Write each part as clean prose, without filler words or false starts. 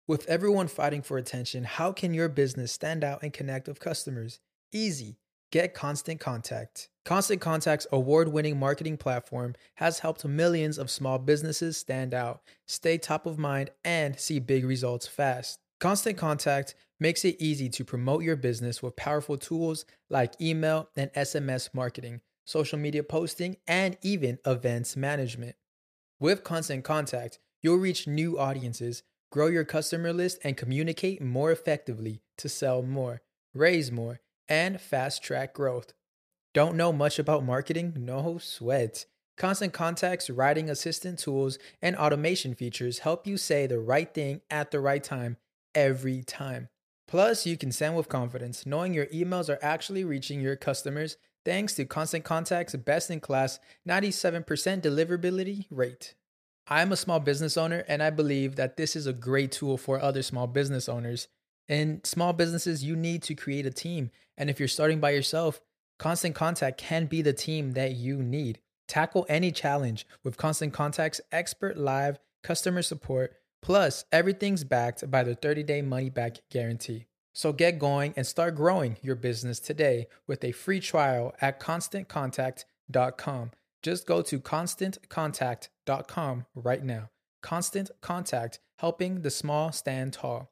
With everyone fighting for attention, how can your business stand out and connect with customers? Easy. Get Constant Contact. Constant Contact's award-winning marketing platform has helped millions of small businesses stand out, stay top of mind, and see big results fast. Constant Contact makes it easy to promote your business with powerful tools like email and SMS marketing, social media posting, and even events management. With Constant Contact, you'll reach new audiences, grow your customer list, and communicate more effectively to sell more, raise more, and fast-track growth. Don't know much about marketing? No sweat. Constant Contact's writing assistant tools and automation features help you say the right thing at the right time every time. Plus, you can send with confidence, knowing your emails are actually reaching your customers thanks to Constant Contact's best-in-class 97% deliverability rate. I'm a small business owner, and I believe that this is a great tool for other small business owners. In small businesses, you need to create a team, and if you're starting by yourself, Constant Contact can be the team that you need. Tackle any challenge with Constant Contact's expert live customer support, plus everything's backed by the 30-day money-back guarantee. So get going and start growing your business today with a free trial at ConstantContact.com. Just go to ConstantContact.com right now. Constant Contact, helping the small stand tall.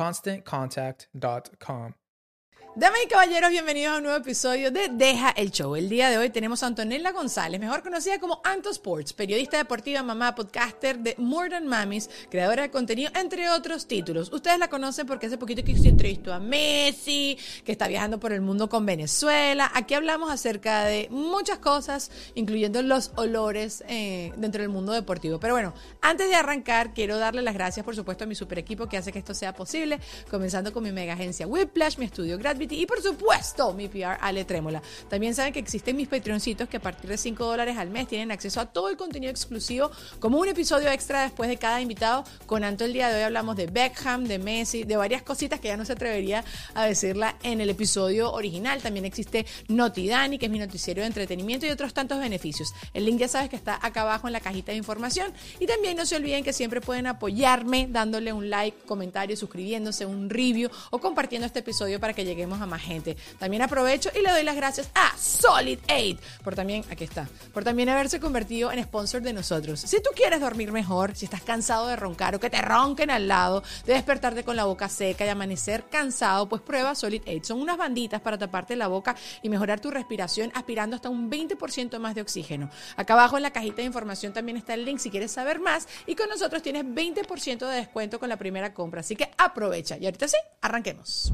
ConstantContact.com. Damas y caballeros, bienvenidos a un nuevo episodio de Deja el Show. El día de hoy tenemos a Antonella González, mejor conocida como Anto Sports, periodista deportiva, mamá, podcaster de More Than Mamis, creadora de contenido, entre otros títulos. Ustedes la conocen porque hace poquito que se entrevistó a Messi, que está viajando por el mundo con Venezuela. Aquí hablamos acerca de muchas cosas, incluyendo los olores dentro del mundo deportivo. Pero bueno, antes de arrancar, quiero darle las gracias, por supuesto, a mi super equipo que hace que esto sea posible, comenzando con mi mega agencia Whiplash, mi estudio Gravity y por supuesto mi PR Ale Trémola. También saben que existen mis Patreoncitos que a partir de $5 al mes tienen acceso a todo el contenido exclusivo, como un episodio extra después de cada invitado. Con Anto el día de hoy hablamos de Beckham, de Messi, de varias cositas que ya no se atrevería a decirla en el episodio original. También existe Noti Dani, que es mi noticiero de entretenimiento, y otros tantos beneficios. El link ya sabes que está acá abajo en la cajita de información. Y también no se olviden que siempre pueden apoyarme dándole un like, comentario, suscribiéndose, un review o compartiendo este episodio para que lleguemos a más gente. También aprovecho y le doy las gracias a Solid 8 por también haberse convertido en sponsor de nosotros. Si tú quieres dormir mejor, si estás cansado de roncar o que te ronquen al lado, de despertarte con la boca seca y amanecer cansado, pues prueba Solid 8. Son unas banditas para taparte la boca y mejorar tu respiración aspirando hasta un 20% más de oxígeno. Acá abajo en la cajita de información también está el link si quieres saber más, y con nosotros tienes 20% de descuento con la primera compra, así que aprovecha. Y ahorita sí, arranquemos.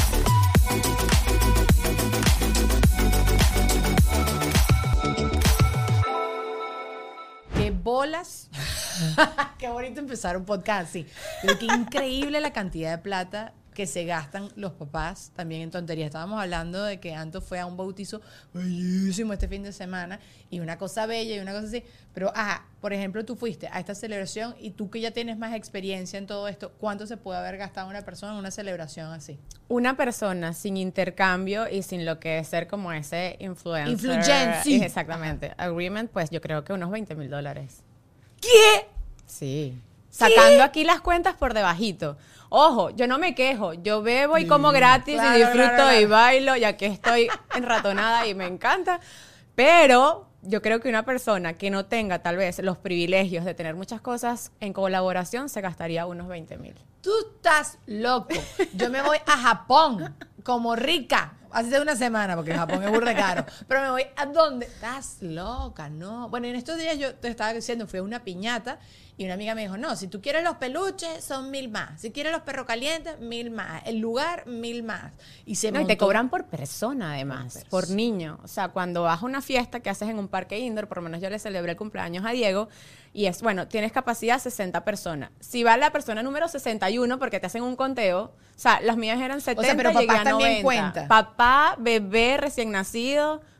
¡Qué bolas! ¡Qué bonito empezar un podcast así! Pero qué increíble la cantidad de plata que se gastan los papás también en tonterías. Estábamos hablando de que Anto fue a un bautizo bellísimo este fin de semana, y una cosa bella y una cosa así, pero por ejemplo, tú fuiste a esta celebración y tú que ya tienes más experiencia en todo esto, ¿cuánto se puede haber gastado una persona en una celebración así? Una persona sin intercambio y sin lo que es ser como ese influencer. Influencer. Exactamente. Agreement, pues yo creo que unos $20,000. ¿Qué? Sí. Sacando aquí las cuentas por debajito. Ojo, yo no me quejo. Yo bebo y como gratis, claro, y disfruto, claro. Y bailo, ya que estoy enratonada y me encanta. Pero yo creo que una persona que no tenga tal vez los privilegios de tener muchas cosas en colaboración se gastaría unos $20,000. Tú estás loco. Yo me voy a Japón como rica. Hace una semana, porque Japón es burda caro. Pero me voy a dónde. Estás loca, ¿no? Bueno, en estos días yo te estaba diciendo, fui a una piñata y una amiga me dijo, no, si tú quieres los peluches, son 1,000 más. Si quieres los perros calientes, 1,000 más. El lugar, 1,000 más. Y se montó. Y te cobran por persona, además, por niño. O sea, cuando vas a una fiesta que haces en un parque indoor, por lo menos yo le celebré el cumpleaños a Diego, y es, bueno, tienes capacidad 60 personas. Si va la persona número 61, porque te hacen un conteo, o sea, las mías eran 70, o sea, pero llegué papá a también 90. cuenta. Papá, bebé, recién nacido,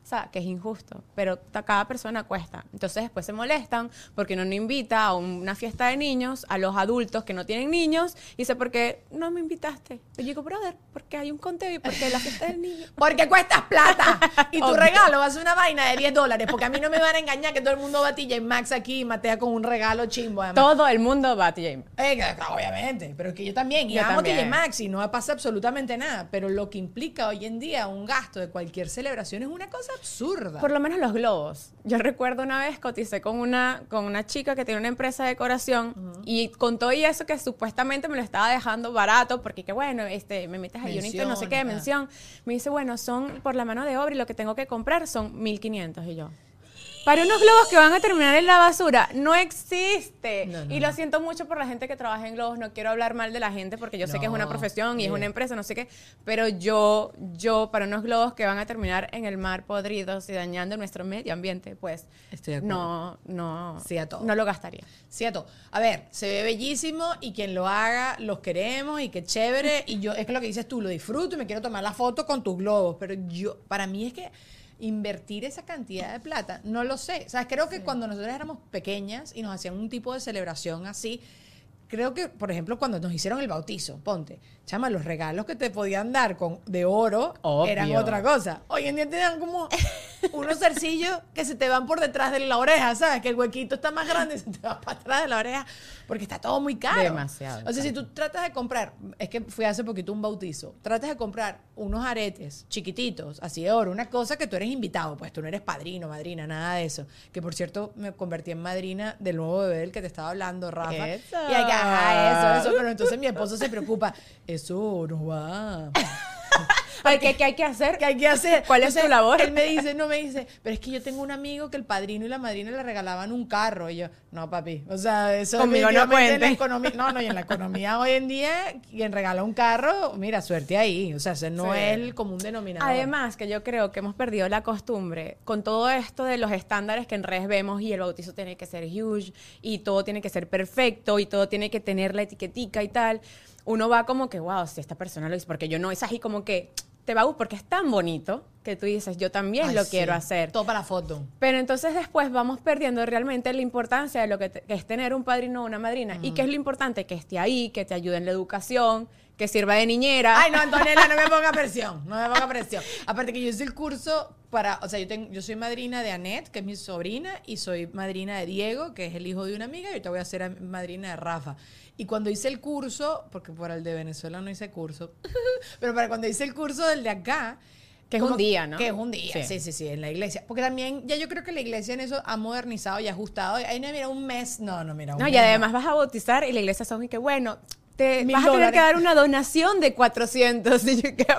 O sea, que es injusto, pero cada persona cuesta. Entonces después se molestan porque uno no invita a una fiesta de niños a los adultos que no tienen niños y dice, ¿por qué no me invitaste? Yo digo, brother, porque hay un conteo y porque la fiesta del niño. Porque cuestas plata. Y tu Obvio. regalo va a ser una vaina de $10. Porque a mí no me van a engañar que todo el mundo va a TJ Maxx aquí y Matea con un regalo chimbo. Además. Todo el mundo va a TJ Maxx. Obviamente, pero es que yo también. Y Yo amo también. TJ Maxx y no pasa absolutamente nada. Pero lo que implica hoy en día un gasto de cualquier celebración es una cosa absurda. Por lo menos los globos. Yo recuerdo una vez coticé con una chica que tiene una empresa de decoración y con todo y eso que supuestamente me lo estaba dejando barato porque que bueno, me metes ahí un no sé qué, mención. Me dice, bueno, son por la mano de obra y lo que tengo que comprar son 1.500 y yo. Para unos globos que van a terminar en la basura, no existe. Y lo siento mucho por la gente que trabaja en globos. No quiero hablar mal de la gente porque yo sé que es una profesión y es una empresa, no sé qué. Pero yo, para unos globos que van a terminar en el mar podridos y dañando nuestro medio ambiente, pues Estoy de acuerdo. no. Sí a todo. No lo gastaría. Sí, a todo. A ver, se ve bellísimo y quien lo haga, los queremos y qué chévere. Y yo, es que lo que dices tú, lo disfruto y me quiero tomar la foto con tus globos. Pero para mí es que invertir esa cantidad de plata, no lo sé. O sea, creo que cuando nosotros éramos pequeñas y nos hacían un tipo de celebración así, creo que, por ejemplo, cuando nos hicieron el bautizo, ponte, chama, los regalos que te podían dar de oro Obvio. eran otra cosa. Hoy en día te dan como unos zarcillos que se te van por detrás de la oreja, ¿sabes? Que el huequito está más grande y se te va para atrás de la oreja porque está todo muy caro. Demasiado O sea, si caro. tú tratas de comprar, es que fui hace poquito a un bautizo, tratas de comprar unos aretes chiquititos, así de oro, una cosa que tú eres invitado, pues tú no eres padrino, madrina, nada de eso. Que por cierto, me convertí en madrina del nuevo bebé del que te estaba hablando, Rafa. Eso. Y hay que, eso, pero entonces mi esposo se preocupa, eso no va. ¿Qué hay que hacer? ¿Qué hay que hacer? ¿Cuál es tu labor? Él me dice, pero es que yo tengo un amigo que el padrino y la madrina le regalaban un carro. Y yo, no, papi, o sea, eso Conmigo no definitivamente en la cuente. economía, y en la economía hoy en día, quien regala un carro, mira, suerte ahí. O sea, ese no Sí. es el común denominador. Además, que yo creo que hemos perdido la costumbre con todo esto de los estándares que en redes vemos y el bautizo tiene que ser huge y todo tiene que ser perfecto y todo tiene que tener la etiquetica y tal. Uno va como que, wow, si esta persona lo hizo, porque yo no, es así como que te va porque es tan bonito que tú dices, yo también Ay, lo sí, quiero hacer. Todo para la foto. Pero entonces después vamos perdiendo realmente la importancia de lo que es tener un padrino o una madrina. ¿Y qué es lo importante? Que esté ahí, que te ayude en la educación, que sirva de niñera. Ay, no, Antonella, no me ponga presión. No me ponga presión. Aparte que yo hice el curso o sea, yo soy madrina de Annette, que es mi sobrina, y soy madrina de Diego, que es el hijo de una amiga, y ahorita voy a ser madrina de Rafa. Y cuando hice el curso, porque por el de Venezuela no hice curso, pero para cuando hice el curso del de acá, Que es un día, ¿no? Que es un día, sí, en la iglesia. Porque también, ya yo creo que la iglesia en eso ha modernizado y ajustado. Ahí no, mira, un mes. No, mira, un No, mes. y además vas a bautizar y la iglesia son y que bueno, te $1,000 vas a tener que dar una donación de 400. Y yo que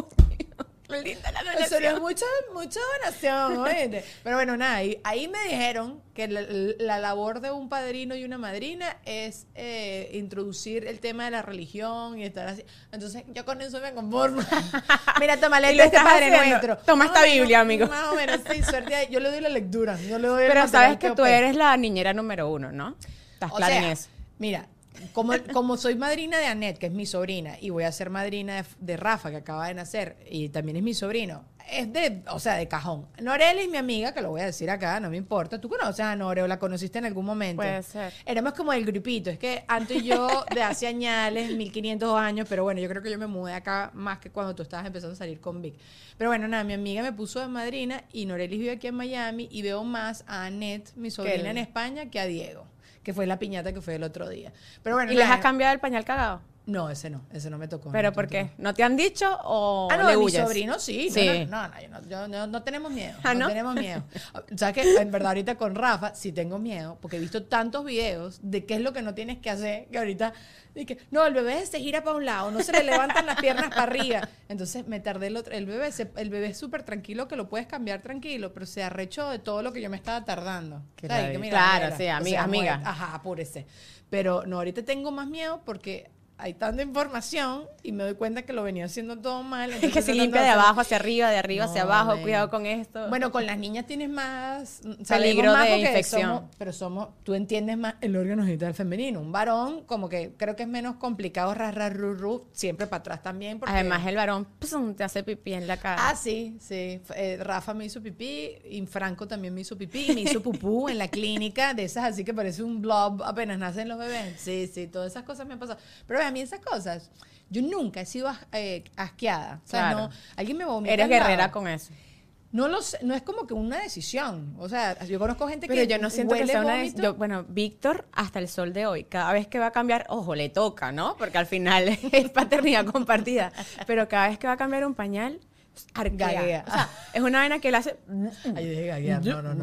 linda la Eso donación. no es mucha donación, ¿oíste? Pero bueno, nada, ahí me dijeron que la labor de un padrino y una madrina es introducir el tema de la religión y estar así. Entonces, yo con eso me conformo. Mira, toma, ¿Y lee lo este estás Padre haciendo? Nuestro. Toma Más esta o menos, Biblia, amigo. Más o menos, sí, suerte. Yo le doy la lectura. Yo le doy el Pero material sabes que tú OP. eres la niñera número 1, ¿no? Estás O clara en sea, eso. mira, como soy madrina de Annette, que es mi sobrina, y voy a ser madrina de Rafa, que acaba de nacer, y también es mi sobrino, es de cajón. Noreli es mi amiga, que lo voy a decir acá, no me importa. ¿Tú conoces a Nore o la conociste en algún momento? Puede ser. Éramos como el grupito. Es que Anto y yo, de hace añales, 1500 años, pero bueno, yo creo que yo me mudé acá más que cuando tú estabas empezando a salir con Vic. Pero bueno, nada, mi amiga me puso de madrina y Noreli vive aquí en Miami y veo más a Annette, mi sobrina en España, que a Diego, que fue la piñata que fue el otro día. Pero bueno, ¿Y les nada, has cambiado el pañal cagado? no, ese no me tocó. ¿Pero no por me qué? tocó. ¿No te han dicho o Ah, no, le de mi huyes? sobrino sí. Sí. No tenemos miedo. ¿Ah, no no? tenemos miedo. ¿Sabes qué? En verdad, ahorita con Rafa sí tengo miedo porque he visto tantos videos de qué es lo que no tienes que hacer que ahorita dije, no, el bebé se gira para un lado, no se le levantan las piernas para arriba. Entonces me tardé el bebé es súper tranquilo, que lo puedes cambiar tranquilo, pero se arrechó de todo lo que yo me estaba tardando. Qué ¿Sabes? rabia. Que Claro, Daniela, sí, o amiga, sea, amiga. Ajá, apúrese. Pero no, ahorita tengo más miedo porque hay tanta información y me doy cuenta que lo venía haciendo todo mal. Es que se limpia de abajo hacia arriba, de arriba hacia abajo, cuidado con esto. Bueno, con las niñas tienes más peligro más de porque infección. tú entiendes más el órgano genital femenino. Un varón, como que creo que es menos complicado, siempre para atrás también. Porque... Además, el varón te hace pipí en la cara. Ah, sí. Rafa me hizo pipí, y Franco también me hizo pipí, y me hizo pupú en la clínica, de esas así que parece un blob apenas nacen los bebés. Sí, todas esas cosas me han pasado. Pero a mí esas cosas, yo nunca he sido asqueada. O sea, Claro. no, alguien me vomita. Eres al lado. guerrera con eso. No lo sé, no es como que una decisión. O sea, yo conozco gente Pero que yo no siento que huele sea una vómito. bueno, Víctor, hasta el sol de hoy, cada vez que va a cambiar, ojo, le toca, ¿no? Porque al final es paternidad compartida. Pero cada vez que va a cambiar un pañal, arquea. Gaguea. O sea, es una vaina que él hace. Ay, yo dije gaguear. No.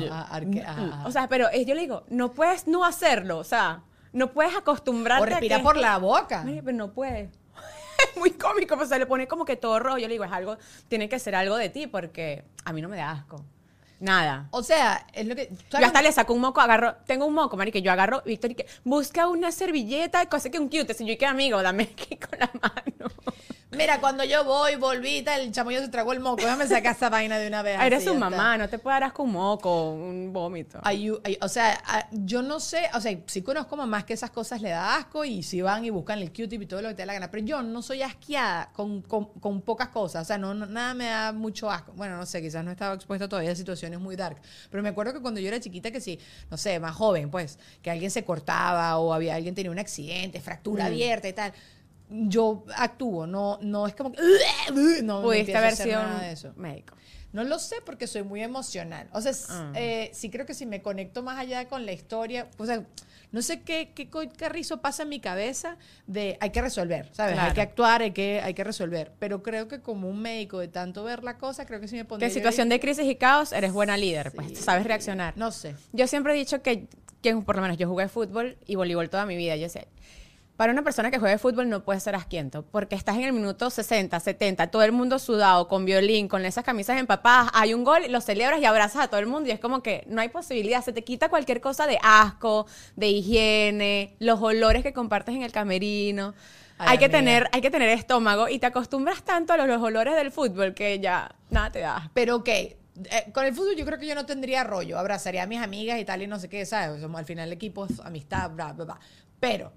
O sea, pero yo le digo, no puedes no hacerlo. O sea, no puedes acostumbrarte O respira a que por la boca. Mire, pero no puede. Es muy cómico, pues se le pone como que todo rojo. Yo le digo, tiene que ser algo de ti, porque a mí no me da asco. Nada. O sea, es lo que... Yo hasta le saco un moco, tengo un moco, marica, yo agarro, Víctor, y que busca una servilleta, cosa que un cute, si yo que amigo, dame aquí con la mano. Mira, cuando yo volví, el chamoyo se tragó el moco. Déjame sacar esa vaina de una vez. Eres así, su ya mamá, está. no te puede dar asco un moco, un vómito. O sea, yo no sé, o sea, sí conozco mamás que esas cosas le da asco y sí van y buscan el Q-tip y todo lo que te da la gana, pero yo no soy asqueada con pocas cosas, o sea, nada me da mucho asco. Bueno, no sé, quizás no estaba expuesta todavía a situaciones muy dark, pero me acuerdo que cuando yo era chiquita, que sí, no sé, más joven, pues, que alguien se cortaba o alguien tenía un accidente, fractura abierta y tal, yo actúo, no es como que... No, Pudiste empiezo a haber hacer sido nada de eso. médico. No lo sé porque soy muy emocional. O sea, sí creo que si me conecto más allá con la historia, o sea, no sé qué carrizo pasa en mi cabeza de hay que resolver, ¿sabes? Claro. Hay que actuar, hay que resolver. Pero creo que como un médico de tanto ver la cosa, creo que sí me Que pondría... en situación de crisis y caos eres buena líder, Sí. pues sabes reaccionar. No sé. Yo siempre he dicho que por lo menos yo jugué fútbol y voleibol toda mi vida. Yo sé, para una persona que juegue fútbol no puede ser asquiento, porque estás en el minuto 60, 70, todo el mundo sudado, con violín, con esas camisas empapadas, hay un gol, lo celebras y abrazas a todo el mundo y es como que no hay posibilidad, se te quita cualquier cosa de asco, de higiene, los olores que compartes en el camerino. Ay, Hay que amiga. tener estómago y te acostumbras tanto a los olores del fútbol que ya nada te da. Pero ok, con el fútbol yo creo que yo no tendría rollo. Abrazaría a mis amigas y tal y no sé qué, ¿sabes? Somos, al final el equipo es amistad, bla, bla, bla. Pero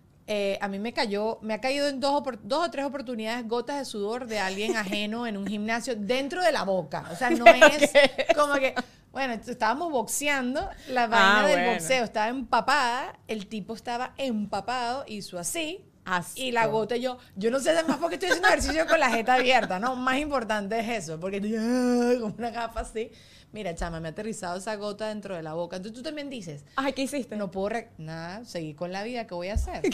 a mí me ha caído en dos o tres oportunidades gotas de sudor de alguien ajeno en un gimnasio dentro de la boca. O sea, no es como que... Bueno, estábamos boxeando, la vaina del boxeo estaba empapada, el tipo estaba empapado, hizo así... Asco. Y la gota yo no sé además porque estoy haciendo ejercicio con la jeta abierta, ¿no? Más importante es eso, porque como una gafa así. Mira, chama, me ha aterrizado esa gota dentro de la boca. Entonces tú también dices, Ay, ¿qué hiciste? no puedo, seguir con la vida, ¿qué voy a hacer?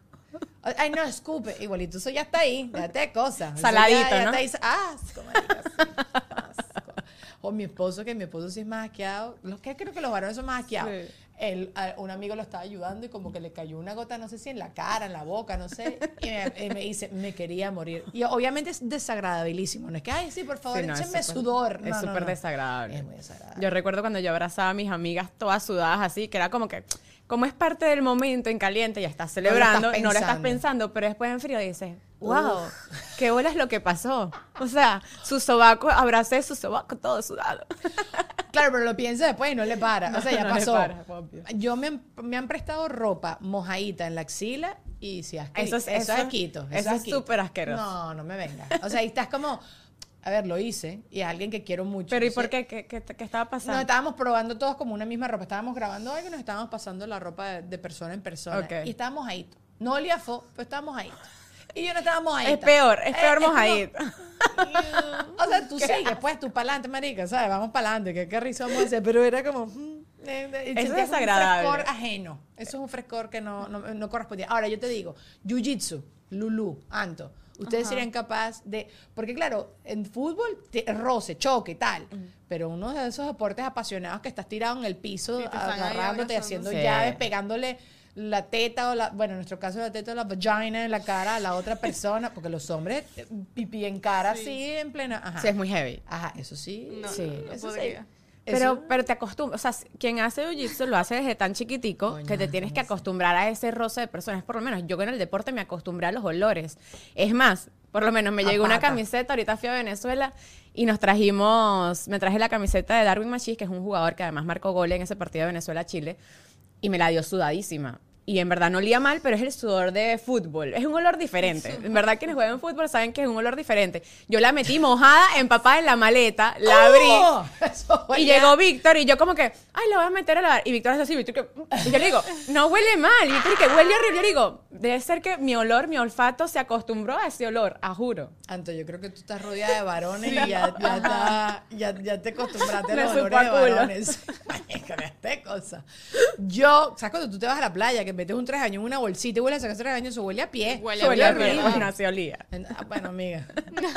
Ay, no, escupe. Igualito, eso ya está ahí, date cosas. Eso Saladito, ya ¿no? Está ahí. Asco, marica, sí, asco. O mi esposo sí es más asqueado. Creo que los varones son más asqueados. Sí. Un amigo lo estaba ayudando y como que le cayó una gota, no sé si en la cara, en la boca, no sé, y me dice, me quería morir. Y obviamente es desagradabilísimo, no es que, ay, sí, por favor, Sí, no, es échenme súper- sudor. Es No, súper no. desagradable. Es muy desagradable. Yo recuerdo cuando yo abrazaba a mis amigas todas sudadas así, que era como que, como es parte del momento en caliente, ya estás celebrando, no lo estás pensando, pero después en frío dices, wow, qué bola es lo que pasó. O sea, su sobaco, abracé su sobaco todo sudado. Claro, pero lo piensa después y no le para. O sea, ya No le pasó. para, obvio. Me han prestado ropa mojadita en la axila y si Eso es asquito. eso es súper asqueroso. No me venga. O sea, ahí estás como, a ver, lo hice y es alguien que quiero mucho. Pero ¿y Entonces, por qué? ¿Qué estaba nos pasando? estábamos probando todos como una misma ropa. Estábamos grabando algo y nos estábamos pasando la ropa de persona en persona. Ok. Y estábamos ahí. No olía fo, pero estábamos ahí. Y yo no estábamos ahí. Es peor mojadito. O sea, tú sigues, pues, tú para adelante, marica, ¿sabes? Vamos para adelante, qué risa vamos a hacer. Pero era como... Es desagradable. Un frescor ajeno. Eso es un frescor que no correspondía. Ahora, yo te digo, jiu-jitsu, Lulú, Anto, ustedes serían capaces de... Porque, claro, en fútbol, roce, choque, tal. Pero uno de esos deportes apasionados que estás tirado en el piso, Y te están ahí agarrándote, abrazando. haciendo Sí. llaves, pegándole la teta bueno, en nuestro caso la teta o la vagina en la cara a la otra persona, porque los hombres pipí en cara así en plena... Ajá. Sí, es muy heavy. Ajá, eso sí. No, Sí. no Eso sí. podría. Pero te acostumbras, o sea, quien hace jiu-jitsu lo hace desde tan chiquitico que te tienes que acostumbrar a ese roce de personas. Por lo menos yo en el deporte me acostumbré a los olores. Es más, por lo menos me llegó una camiseta, ahorita fui a Venezuela y me traje la camiseta de Darwin Machís, que es un jugador que además marcó gol en ese partido de Venezuela-Chile, y me la dio sudadísima. Y en verdad no olía mal, pero es el sudor de fútbol. Es un olor diferente. En verdad, quienes juegan fútbol saben que es un olor diferente. Yo la metí mojada, empapada en la maleta, la abrí. Y llegó Víctor y yo como que, ay, la voy a meter a lavar. Y Víctor es así, Víctor que... Y yo le digo, no huele mal. Y Víctor que huele horrible. Yo le digo, debe ser que mi olfato se acostumbró a ese olor, a juro. Anto, yo creo que tú estás rodeada de varones y ya te acostumbraste a los Me olores de supo a culo. varones. Esta cosa. Yo, ¿sabes cuando tú te vas a la playa que metes un 3 años en una bolsita y huele a sacar 3 años, eso huele a pie? Huele a pie. Bueno, se olía. Bueno, amiga.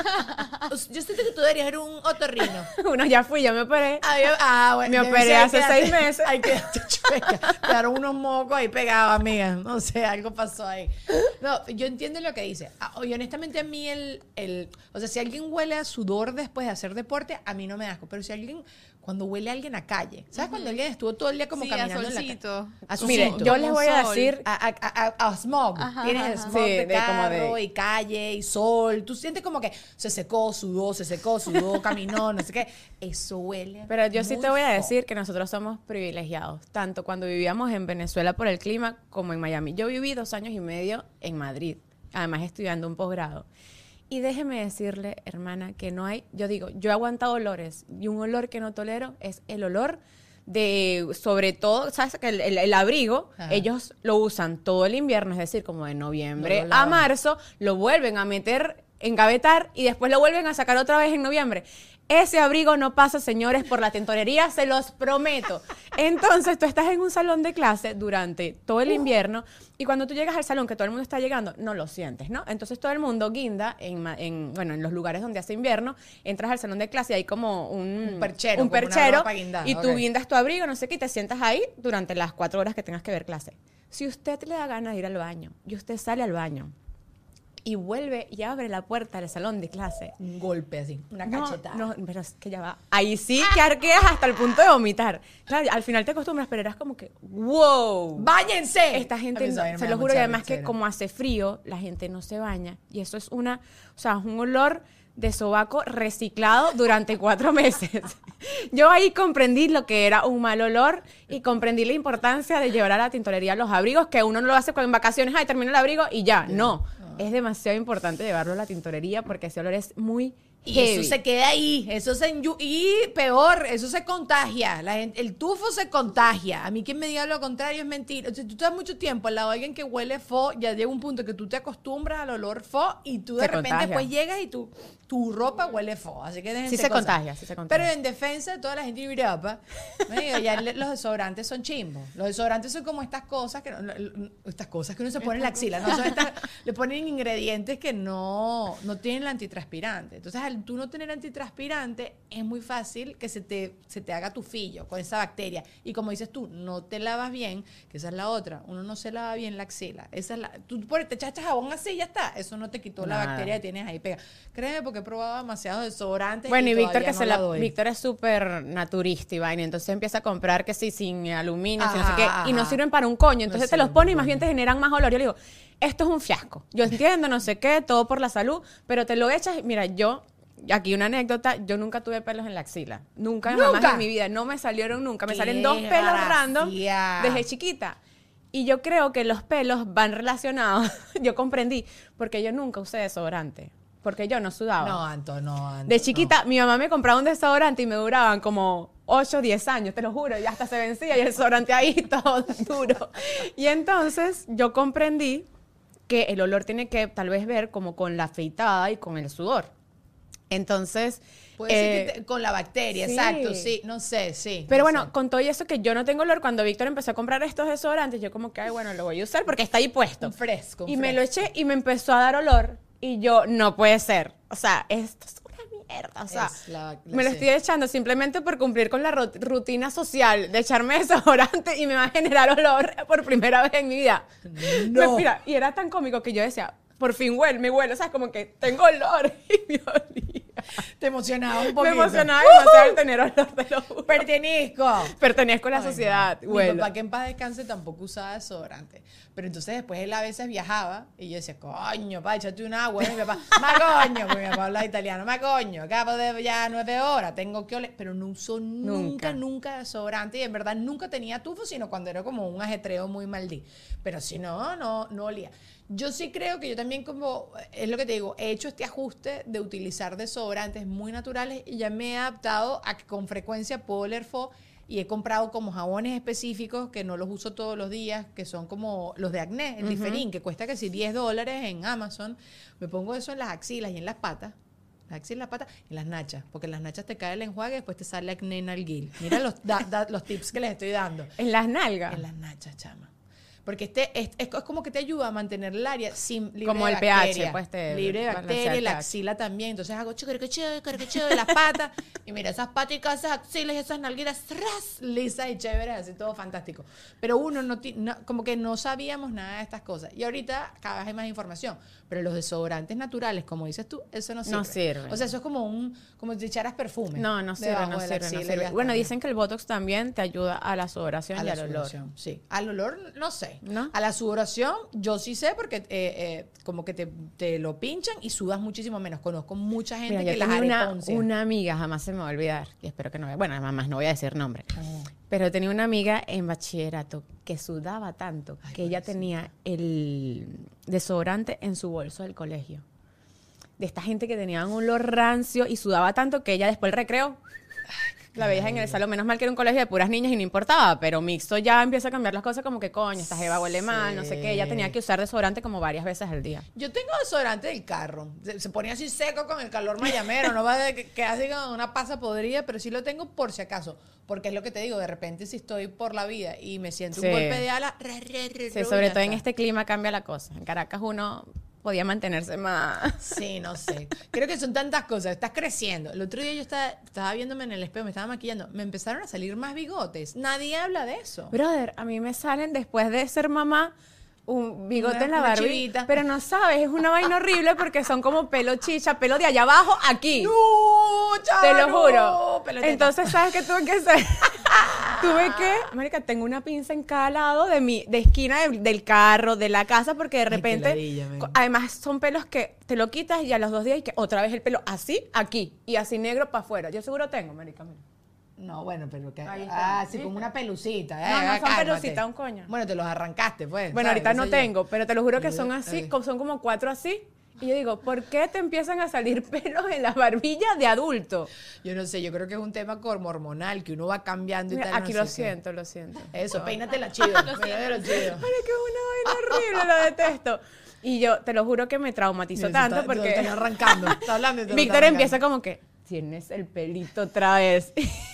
Yo siento que tú deberías ser un otorrino. Bueno, ya fui, ya me operé. Bueno. Me operé hace 6 meses. Ay, quedaste chueca. Quedaron unos mocos ahí pegados, amiga. No sé, algo pasó ahí. No, yo entiendo lo que dice. Y honestamente a mí o sea, si alguien huele a sudor después de hacer deporte, a mí no me da asco. Pero si alguien... Cuando huele a alguien a calle. ¿Sabes? Cuando alguien estuvo todo el día como caminando en la calle. Mire, yo les voy a decir... A smog. Ajá, Tienes ajá. smog Sí, de carro como de... y calle y sol. Tú sientes como que se secó, sudó, caminó, no sé qué. Eso huele. Pero yo sí muy te voy a feo. decir que nosotros somos privilegiados. Tanto cuando vivíamos en Venezuela por el clima como en Miami. Yo viví 2 años y medio en Madrid. Además estudiando un posgrado. Y déjeme decirle, hermana, que no hay... Yo digo, yo he aguantado olores. Y un olor que no tolero es el olor de... Sobre todo, ¿sabes? Que el abrigo, Ajá. ellos lo usan todo el invierno. Es decir, como de noviembre No lo a lavan. marzo. Lo vuelven a meter, engavetar y después lo vuelven a sacar otra vez en noviembre. Ese abrigo no pasa, señores, por la tintorería, se los prometo. Entonces, tú estás en un salón de clase durante todo el invierno y cuando tú llegas al salón, que todo el mundo está llegando, no lo sientes, ¿no? Entonces, todo el mundo guinda en los lugares donde hace invierno, entras al salón de clase y hay como un perchero, como una ropa guindada, y tú ok. guindas tu abrigo, no sé qué, y te sientas ahí durante las 4 horas que tengas que ver clase. Si usted le da ganas de ir al baño y usted sale al baño y vuelve y abre la puerta del salón de clase. Un golpe así, una cachetada. No, pero es que ya va. Ahí sí que arqueas hasta el punto de vomitar. Claro, al final te acostumbras, pero eras como que, wow. ¡Báñense! Esta gente, se lo juro, y además que como hace frío, la gente no se baña. Y eso es un olor de sobaco reciclado durante 4 meses. Yo ahí comprendí lo que era un mal olor y comprendí la importancia de llevar a la tintorería los abrigos, que uno no lo hace en vacaciones, ay, termino el abrigo y ya. No, es demasiado importante llevarlo a la tintorería porque ese olor es muy Y heavy. eso se queda ahí, y peor, eso se contagia, el tufo se contagia. A mí quien me diga lo contrario es mentira. O sea, tú estás mucho tiempo al lado de alguien que huele fo, ya llega un punto que tú te acostumbras al olor fo y tú de Se repente contagia. después llegas y tu ropa huele fo. Así que déjense Sí se cosas. contagia, sí se contagia. Pero en defensa de toda la gente de Europa, me digo, ya los desodorantes son chimbos. Los desodorantes son como estas cosas que uno se pone en la axila, ¿no? Le ponen ingredientes que no tienen el antitranspirante. Entonces, al tú no tener antitranspirante, es muy fácil que se te haga tufillo con esa bacteria. Y como dices tú, no te lavas bien, que esa es la otra. Uno no se lava bien la axila. Tú te echaste jabón así y ya está. Eso no te quitó la Nada. bacteria que tienes ahí pega. Créeme, porque he probado demasiados desodorantes. Bueno, y Víctor, todavía que no la doy. Víctor es súper naturista y vaina, entonces empieza a comprar que sí, sin aluminio, sin no sé qué, y no Ajá. sirven para un coño, entonces No te los sirven pones y para más bien te generan más olor. Yo le digo, esto es un fiasco. Yo entiendo, no sé qué, todo por la salud, pero te lo echas, mira, aquí una anécdota, yo nunca tuve pelos en la axila. Nunca jamás en mi vida. No me salieron nunca. Me ¡Qué salen 2 pelos random gracia! desde chiquita. Y yo creo que los pelos van relacionados, yo comprendí, porque yo nunca usé desodorante. Porque yo no sudaba. No, Anto. De chiquita, mi mamá me compraba un desodorante y me duraban como 8 o 10 años, te lo juro, y hasta se vencía y el desodorante ahí todo duro. Y entonces yo comprendí que el olor tiene que tal vez ver como con la afeitada y con el sudor. Entonces... Puede ser que con la bacteria, sí. exacto, sí, no sé, sí. Pero no bueno, sé. con todo eso que yo no tengo olor, cuando Víctor empezó a comprar estos desodorantes, yo como que, ay, bueno, lo voy a usar porque está ahí puesto. Un fresco. Y me lo eché y me empezó a dar olor. Y yo, no puede ser. O sea, esto es una mierda. O sea, Es la me lo sí. estoy echando simplemente por cumplir con la rutina social de echarme desodorante y me va a generar olor por primera vez en mi vida. No. Mira, y era tan cómico que yo decía, por fin me huele. O sea, como que tengo olor y me olía. Te emocionaba un Me poquito. emocionaba demasiado el tener olor, te lo juro. Pertenezco a la sociedad. Mi Huelo. papá, que en paz descanse, tampoco usaba desodorante. Pero entonces después él a veces viajaba y yo decía, coño, pa, échate un agua. Y mi papá, ma coño, porque mi papá habla italiano, ma coño, acabo de ya 9 horas, tengo que oler. Pero no usó nunca desodorante y en verdad nunca tenía tufo, sino cuando era como un ajetreo muy maldito. Pero si no olía. Yo sí creo que yo también, como es lo que te digo, he hecho este ajuste de utilizar desodorantes muy naturales y ya me he adaptado a que con frecuencia puedo oler fo y he comprado como jabones específicos que no los uso todos los días, que son como los de acné, el Diferín, que cuesta casi $10 en Amazon. Me pongo eso en las axilas y en las patas. Las axilas, las patas y las nachas, porque en las nachas te cae el enjuague y después te sale acné nalguil. Mira los tips que les estoy dando. En las nalgas. En las nachas, chama. Porque es como que te ayuda a mantener el área libre como de el bacteria. pH, pues te libre de balancea bacteria, el la pH. axila también. Entonces hago chicariquecheo de las patas. Y mira, esas paticas, esas axilas y esas nalguitas, ¡tras! Lisas y chéveres, así todo fantástico. Pero uno como que no sabíamos nada de estas cosas. Y ahorita cada vez hay más información. Pero los desodorantes naturales, como dices tú, eso no sirve. No sirve. O sea, eso es como si echaras perfume. No sirve, debajo no de la sirve, no axila y sirve. ya Bueno, está. dicen que el Botox también te ayuda a la sudoración A y la al olor. sudoración, sí. Al olor, no sé. ¿No? A la sudoración, yo sí sé porque como que te lo pinchan y sudas muchísimo menos. Conozco mucha gente Mira, que yo las tenía areponcia. una amiga, jamás se me va a olvidar, y espero que no, bueno, además no voy a decir nombre, pero tenía una amiga en bachillerato que sudaba tanto que ella tenía el desodorante en su bolso del colegio. De esta gente que tenía un olor rancio y sudaba tanto que ella después del recreo la veías en el salón. Menos mal que era un colegio de puras niñas y no importaba, pero mixto ya empieza a cambiar las cosas como que, coño, esta jeva huele mal, no sé qué. Ella tenía que usar desodorante como varias veces al día. Yo tengo desodorante del carro. Se ponía así seco con el calor mayamero. No va a quedar así con una pasa podrida, pero sí lo tengo por si acaso. Porque es lo que te digo, de repente si estoy por la vida y me siento Sí. un golpe de ala, Sí, sobre todo en este clima cambia la cosa. En Caracas uno podía mantenerse más. Sí, no sé. Creo que son tantas cosas. Estás creciendo. El otro día yo estaba viéndome en el espejo, me estaba maquillando. Me empezaron a salir más bigotes. Nadie habla de eso. Brother, a mí me salen después de ser mamá un bigote en la Una barbilla. chivita. Pero no sabes, es una vaina horrible porque son como pelo chicha, pelo de allá abajo, aquí. ¡No, Te chava, lo juro. no! Peloteta. Entonces, ¿sabes qué tuve que hacer? Tuve que, marica, tengo una pinza en cada lado de esquina del carro, de la casa, porque de qué repente, ladilla, men. además son pelos que te lo quitas y a los 2 días y que otra vez el pelo así, aquí, y así negro para afuera. Yo seguro tengo, marica, mira. No, bueno, pero que... Ahí está, sí, ¿viste? como una pelucita. No, no son cálmate. pelucitas, un coño. Bueno, te los arrancaste, pues. Bueno, ¿sabes? ahorita Qué no sé yo. tengo, pero te lo juro que son así, Ok. son como 4 así. Y yo digo, ¿por qué te empiezan a salir pelos en las barbillas de adulto? Yo no sé, yo creo que es un tema como hormonal, que uno va cambiando y Mira, tal. aquí no lo sé qué. siento, lo siento. Eso, peínatela chido. Peínatela chido. Ay, que es una vaina horrible, lo detesto. Y yo te lo juro que me traumatizó Mira, tanto te lo porque están arrancando. Está hablando y te lo Víctor está empieza arrancando. como que, tienes el pelito otra vez.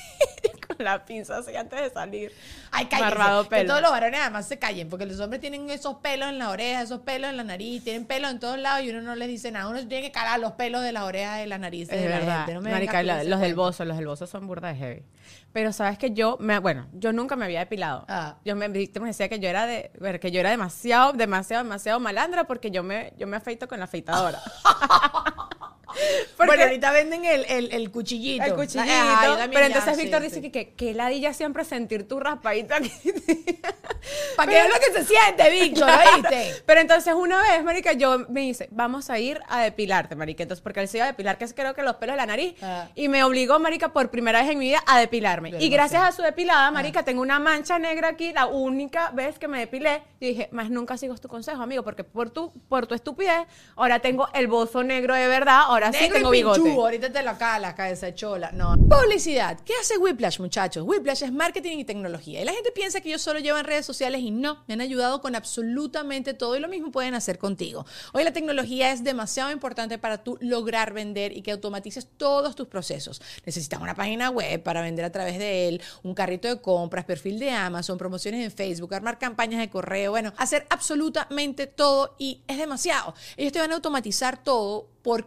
Con la pinza así antes de salir. Ay, cállense. Amarrado Que pelo. todos los varones además se callen, porque los hombres tienen esos pelos en la oreja, esos pelos en la nariz, tienen pelos en todos lados y uno no les dice nada. Uno tiene que calar los pelos de las orejas y las narices Es de la verdad. gente. No me Marica, vengas con los ese del cuento. bozo son burda de heavy. Pero sabes que yo nunca me había depilado. Ah. Víctor me decía que yo era demasiado malandra porque yo me afeito con la afeitadora. Porque Bueno, ahorita venden el cuchillito. el cuchillito. Ah, yo también Pero ya, entonces sí, Víctor sí. dice que ladilla siempre sentir tu raspadita aquí. ¿Para qué es lo que se siente, Víctor? ¿Oíste? Pero entonces una vez, marica, yo me dice, vamos a ir a depilarte, marica. Entonces, porque él se iba a depilar, que es creo que los pelos de la nariz. Ah. Y me obligó, marica, por primera vez en mi vida a depilarme. Pero Y no gracias sé. a su depilada, marica, tengo una mancha negra aquí. La única vez que me depilé, yo dije, más nunca sigo tu consejo, amigo, porque por tu estupidez, ahora tengo el bozo negro de verdad, ahora sí Negro y tengo bigote. pinchú, ahorita te la calas, cabeza de chola. No. Publicidad. ¿Qué hace Whiplash, muchachos? Whiplash es marketing y tecnología. Y la gente piensa que ellos solo llevan redes sociales y no. Me han ayudado con absolutamente todo y lo mismo pueden hacer contigo. Hoy la tecnología es demasiado importante para tú lograr vender y que automatices todos tus procesos. Necesitas una página web para vender a través de él, un carrito de compras, perfil de Amazon, promociones en Facebook, armar campañas de correo, bueno, hacer absolutamente todo y es demasiado. Ellos te van a automatizar todo porque vendría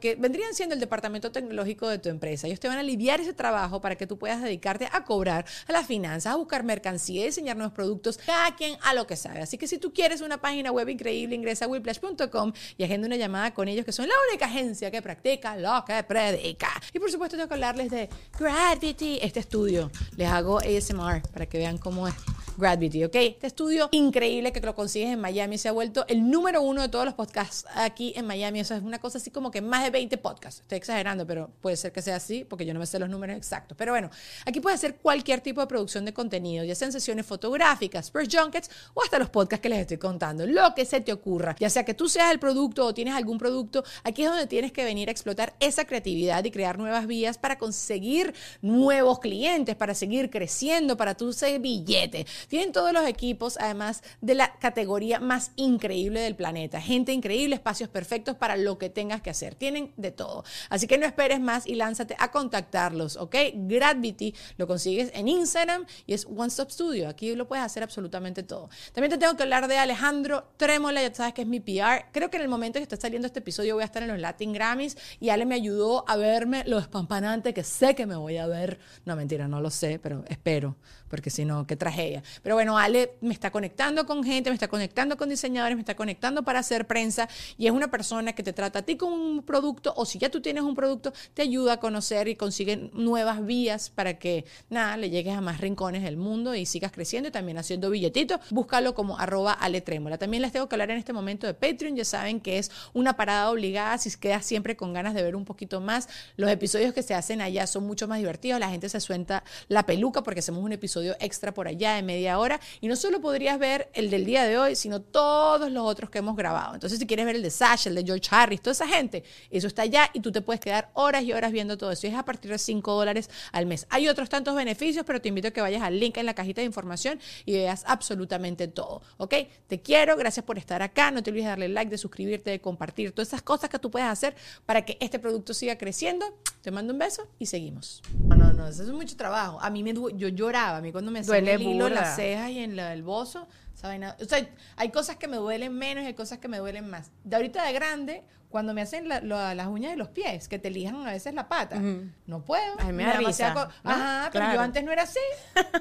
vendrían siendo el departamento tecnológico de tu empresa. Ellos te van a aliviar ese trabajo para que tú puedas dedicarte a cobrar, a las finanzas, a buscar mercancía, a diseñar nuevos productos, cada quien a lo que sabe. Así que si tú quieres una página web increíble, ingresa a whiplash.com y agenda una llamada con ellos, que son la única agencia que practica lo que predica. Y por supuesto tengo que hablarles de Gravity, este estudio. Les hago ASMR para que vean cómo es Gravity, ¿ok? Este estudio increíble que lo consigues en Miami, se ha vuelto el número 1 de todos los podcasts aquí en Miami. Eso es una cosa así como que más de 20 podcasts. Estoy exagerando, pero puede ser que sea así porque yo no me sé los números exactos. Pero bueno, aquí puedes hacer cualquier tipo de producción de contenido, ya sean sesiones fotográficas, press junkets o hasta los podcasts que les estoy contando. Lo que se te ocurra, ya sea que tú seas el producto o tienes algún producto, aquí es donde tienes que venir a explotar esa creatividad y crear nuevas vías para conseguir nuevos clientes, para seguir creciendo, para tú ser billete. Tienen todos los equipos, además de la categoría más increíble del planeta. Gente increíble, espacios perfectos para lo que tengas que hacer. Tienen de todo. Así que no esperes más y lánzate a contactarlos, ¿ok? Gravity lo consigues en Instagram y es One Stop Studio. Aquí lo puedes hacer absolutamente todo. También te tengo que hablar de Alejandro Trémola, ya sabes que es mi PR. Creo que en el momento que está saliendo este episodio voy a estar en los Latin Grammys y Ale me ayudó a verme lo despampanante que sé que me voy a ver. No, mentira, no lo sé, pero espero, porque si no, qué tragedia. Pero bueno, Ale me está conectando con gente, me está conectando con diseñadores, me está conectando para hacer prensa y es una persona que te trata a ti con un producto o si ya tú tienes un producto, te ayuda a conocer y consigue nuevas vías para que, nada, le llegues a más rincones del mundo y sigas creciendo y también haciendo billetitos. Búscalo como @aletrémola. También les tengo que hablar en este momento de Patreon. Ya saben que es una parada obligada si quedas siempre con ganas de ver un poquito más. Los episodios que se hacen allá son mucho más divertidos. La gente se suelta la peluca porque hacemos un episodio extra por allá de media hora y no solo podrías ver el del día de hoy, sino todos los otros que hemos grabado. Entonces, si quieres ver el de Sasha, el de George Harris, toda esa gente, eso está allá y tú te puedes quedar horas y horas viendo todo eso. Y es a partir de $5 al mes. Hay otros tantos beneficios, pero te invito a que vayas al link en la cajita de información y veas absolutamente todo, ¿ok? Te quiero, gracias por estar acá. No te olvides de darle like, de suscribirte, de compartir, todas esas cosas que tú puedes hacer para que este producto siga creciendo. Te mando un beso y seguimos. No, eso es mucho trabajo. A mí yo lloraba, a mí cuando me hacían el hilo en las cejas y en el bozo, ¿saben? O sea, hay cosas que me duelen menos y hay cosas que me duelen más. De ahorita de grande, cuando me hacen las uñas de los pies, que te lijan a veces la pata, no puedo. Ay, me da risa, ¿no? Ajá, pero yo antes no era así.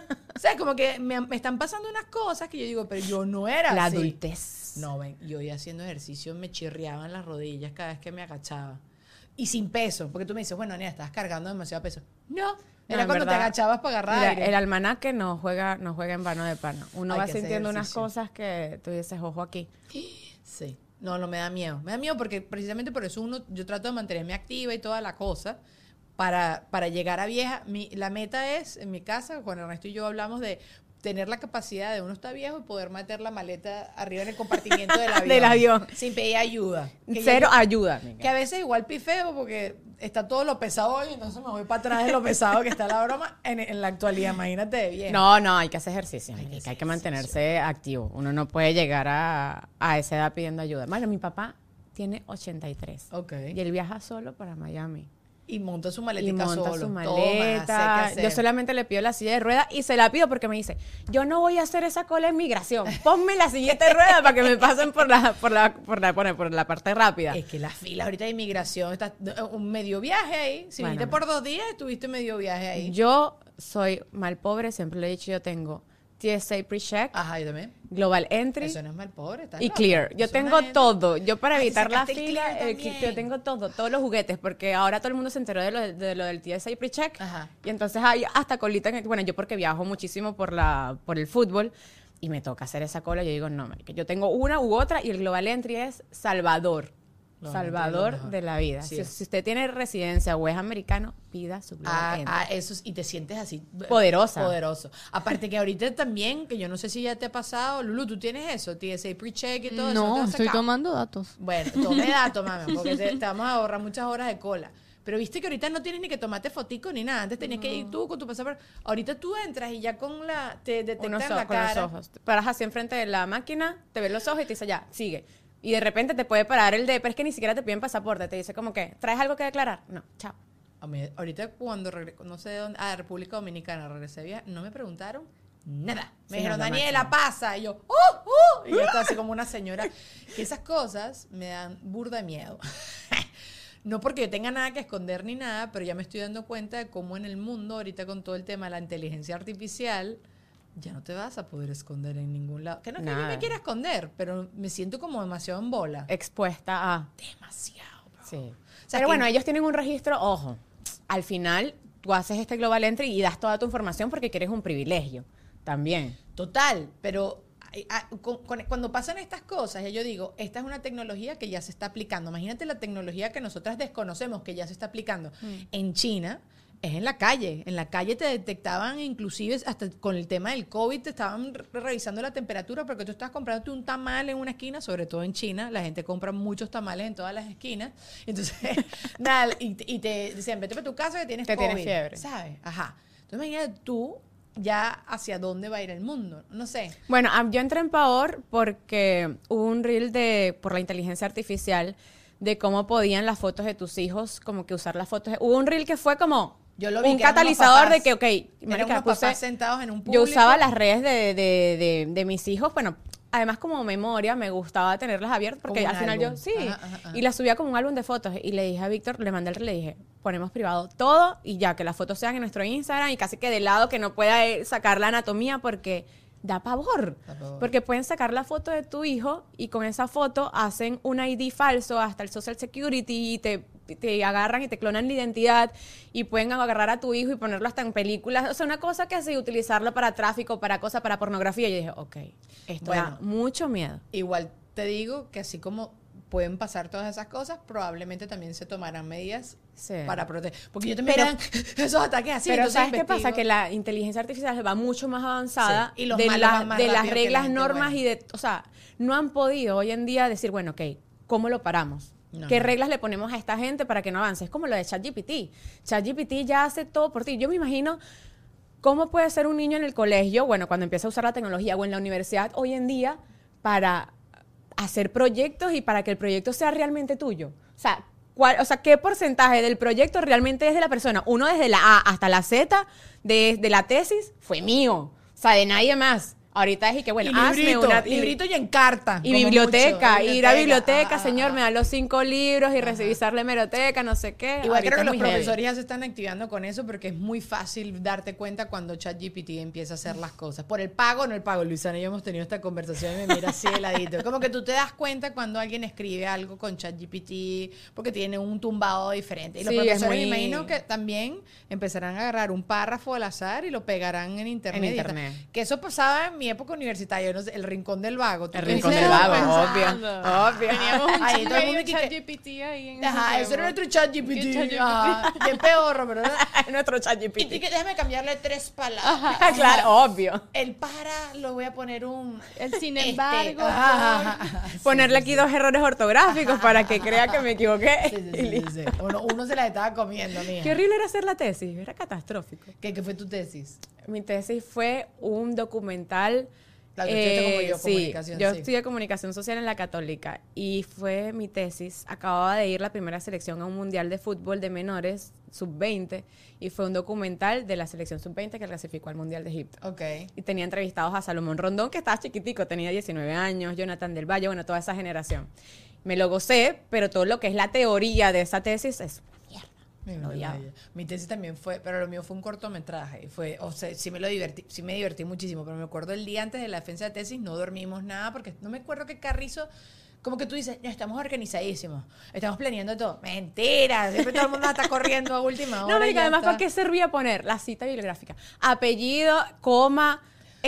O sea, como que me están pasando unas cosas que yo digo, pero yo no era la así. La adultez. No, ven, yo iba haciendo ejercicio, me chirriaban las rodillas cada vez que me agachaba. Y sin peso, porque tú me dices, bueno, Ania, estás cargando demasiado peso. No, era cuando te agachabas para agarrar mira, aire. el almanaque no juega en vano de pana. Uno va sintiendo unas cosas que tú dices, ojo aquí. Sí. No me da miedo. Me da miedo porque precisamente por eso yo trato de mantenerme activa y toda la cosa para llegar a vieja. La meta es, en mi casa, cuando Ernesto y yo hablamos de tener la capacidad de uno está viejo y poder meter la maleta arriba en el compartimiento del avión. Del avión. Sin pedir ayuda. Cero ayuda. Que a veces igual pifeo porque está todo lo pesado hoy, entonces me voy para atrás de lo pesado que está la broma en la actualidad. Imagínate de viejo. No, hay que hacer ejercicio. Hay que mantenerse activo. Uno no puede llegar a esa edad pidiendo ayuda. Bueno, mi papá tiene 83. Ok. Y él viaja solo para Miami. Y monta su maletica solo. Su maleta. Yo solamente le pido la silla de ruedas y se la pido porque me dice, yo no voy a hacer esa cola en migración. Ponme la sillita de ruedas para que me pasen por la parte rápida. Es que las filas ahorita de inmigración, está un medio viaje ahí. Si viniste por 2 días, estuviste medio viaje ahí. Yo soy mal pobre, siempre le he dicho, yo tengo TSA PreCheck. Ajá, yo también. Global Entry. Eso no es mal pobre. Y Clear. Yo tengo todo. Yo para evitar la fila, yo tengo todos los juguetes, porque ahora todo el mundo se enteró de lo del TSA PreCheck. Ajá. Y entonces hay hasta colita. Bueno, yo porque viajo muchísimo por el fútbol y me toca hacer esa cola. Yo digo, no, que yo tengo una u otra y el Global Entry es Salvador. Salvador de la vida. Si usted tiene residencia o es americano, pida su Global Entry. Eso, y te sientes así. Poderoso. Aparte que ahorita también, que yo no sé si ya te ha pasado, Lulu, ¿tú tienes eso? TSA PreCheck y todo eso. No, estoy tomando datos. Bueno, tome datos, mami, porque te vamos a ahorrar muchas horas de cola. Pero viste que ahorita no tienes ni que tomarte fotico ni nada. Antes tenías que ir tú con tu pasaporte. Ahorita tú entras y ya te detectan la cara. Con los ojos. Paras así enfrente de la máquina, te ves los ojos y te dice, ya, sigue. Y de repente te puede parar pero es que ni siquiera te piden pasaporte. Te dice como que, ¿traes algo que declarar? No, chao. A mí, ahorita cuando no sé de dónde, República Dominicana regresé vía, no me preguntaron nada. Me dijeron, Daniela, pasa. Y yo, y yo estaba así como una señora. Que esas cosas me dan burda miedo. no porque yo tenga nada que esconder ni nada, pero ya me estoy dando cuenta de cómo en el mundo, ahorita con todo el tema de la inteligencia artificial, ya no te vas a poder esconder en ningún lado. Que no es que yo me quiera esconder, pero me siento como demasiado en bola. Expuesta a... Demasiado, bro. Sí. O sea, Pero bueno, ellos tienen un registro, ojo, al final tú haces este Global Entry y das toda tu información porque quieres un privilegio también. Total, pero cuando pasan estas cosas, yo digo, esta es una tecnología que ya se está aplicando. Imagínate la tecnología que nosotras desconocemos que ya se está aplicando. En China es en la calle. En la calle te detectaban, inclusive hasta con el tema del COVID, te estaban revisando la temperatura porque tú estabas comprándote un tamal en una esquina, sobre todo en China. La gente compra muchos tamales en todas las esquinas. Entonces, nada, y te decían, vete para tu casa que tienes COVID. Tienes fiebre. ¿Sabes? Ajá. Entonces, imagínate tú ya hacia dónde va a ir el mundo. No sé. Bueno, yo entré en pavor porque hubo un reel por la inteligencia artificial de cómo podían las fotos de tus hijos, como que usar las fotos. Hubo un reel que fue como yo lo vi, un que eran catalizador unos papás, de que, eran unos papás sentados en un público. Yo usaba las redes de mis hijos, bueno, además como memoria me gustaba tenerlas abiertas porque Como al un final álbum. yo, sí, Ajá. y las subía como un álbum de fotos y le dije a Víctor, le mandé el reel, le dije, ponemos privado todo y ya, que las fotos sean en nuestro Instagram y casi que de lado que no pueda sacar la anatomía porque da pavor. Porque pueden sacar la foto de tu hijo y con esa foto hacen un ID falso hasta el Social Security y te agarran y te clonan la identidad y pueden agarrar a tu hijo y ponerlo hasta en películas. O sea, una cosa que así, utilizarlo para tráfico, para cosas, para pornografía. Y yo dije, ok, esto da mucho miedo. Igual te digo que así como pueden pasar todas esas cosas, probablemente también se tomarán medidas para proteger. Porque yo también dan esos ataques así. Pero ¿sabes qué pasa? Que la inteligencia artificial va mucho más avanzada y los de, malos van más de las rápido que reglas, la gente normas buena. y de... O sea, no han podido hoy en día decir, bueno, ok, ¿cómo lo paramos? ¿Qué reglas le ponemos a esta gente para que no avance? Es como lo de ChatGPT. ChatGPT ya hace todo por ti. Yo me imagino cómo puede ser un niño en el colegio, bueno, cuando empieza a usar la tecnología o en la universidad hoy en día para hacer proyectos y para que el proyecto sea realmente tuyo. O sea, ¿qué porcentaje del proyecto realmente es de la persona? Uno desde la A hasta la Z de la tesis fue mío. O sea, de nadie más. Ahorita es y que, bueno, hazme una... librito y en carta. Y biblioteca, mucho, ir a biblioteca, señor, me da los 5 libros y revisarle hemeroteca, no sé qué. Igual Ahorita creo que los muy heavy. profesores ya se están activando con eso porque es muy fácil darte cuenta cuando ChatGPT empieza a hacer las cosas. Por el pago o no el pago. Luisana y yo hemos tenido esta conversación y me mira así de ladito. Como que tú te das cuenta cuando alguien escribe algo con ChatGPT porque tiene un tumbado diferente. Y los Sí, profesores es muy... me imagino que también empezarán a agarrar un párrafo al azar y lo pegarán en internet. Que eso pasaba en mi época universitaria. No sé, el rincón del vago. El rincón del vago, obvio. Teníamos un Ahí todo el mundo ChatGPT ahí en ajá, ese eso era tiempo. nuestro ChatGPT. Qué peor, ¿verdad? Nuestro ChatGPT. Y que déjame cambiarle 3 palabras. Claro, obvio. El para lo voy a poner un... El sin embargo. Ponerle aquí 2 errores ortográficos para que crea que me equivoqué. Sí. Uno se la estaba comiendo, mija. Qué horrible era hacer la tesis, era catastrófico. ¿Qué fue tu tesis? Mi tesis fue un documental. Claro, tú estudiaste como yo, sí, comunicación, yo sí. estudié comunicación social en la Católica y fue mi tesis. Acababa de ir la primera selección a un mundial de fútbol de menores, sub-20, y fue un documental de la selección sub-20 que clasificó al mundial de Egipto. Ok. Y tenía entrevistados a Salomón Rondón, que estaba chiquitico, tenía 19 años, Jonathan del Valle, bueno, toda esa generación. Me lo gocé, pero todo lo que es la teoría de esa tesis es mierda. Mi tesis también fue, pero lo mío fue un cortometraje. O sea, sí me divertí muchísimo, pero me acuerdo el día antes de la defensa de tesis no dormimos nada porque no me acuerdo qué Carrizo, como que tú dices, no, estamos organizadísimos, estamos planeando todo. Mentira, siempre todo el mundo está corriendo a última hora. No, marica, además, ¿para qué servía poner la cita bibliográfica? Apellido, coma,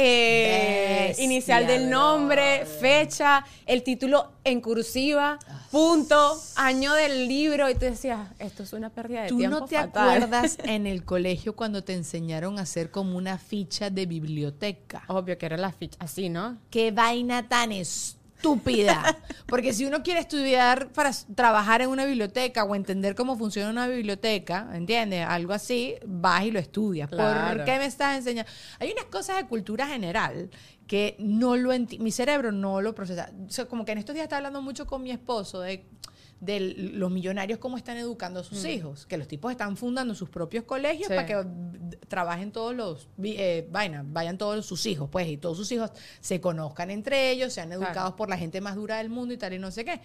inicial del nombre, fecha, el título en cursiva, punto, año del libro, y tú decías, esto es una pérdida de tiempo. ¿Tú no te fatal. acuerdas en el colegio cuando te enseñaron a hacer como una ficha de biblioteca? Obvio que era la ficha, así, ¿no? ¡Qué vaina tan estúpida! Porque si uno quiere estudiar para trabajar en una biblioteca o entender cómo funciona una biblioteca, ¿entiendes? Algo así, vas y lo estudias. Claro. ¿Por qué me estás enseñando? Hay unas cosas de cultura general que no lo mi cerebro no lo procesa. O sea, como que en estos días estaba hablando mucho con mi esposo de los millonarios cómo están educando a sus hijos, que los tipos están fundando sus propios colegios para que trabajen todos los vayan todos sus hijos, pues, y todos sus hijos se conozcan entre ellos, sean educados por la gente más dura del mundo y tal y no sé qué.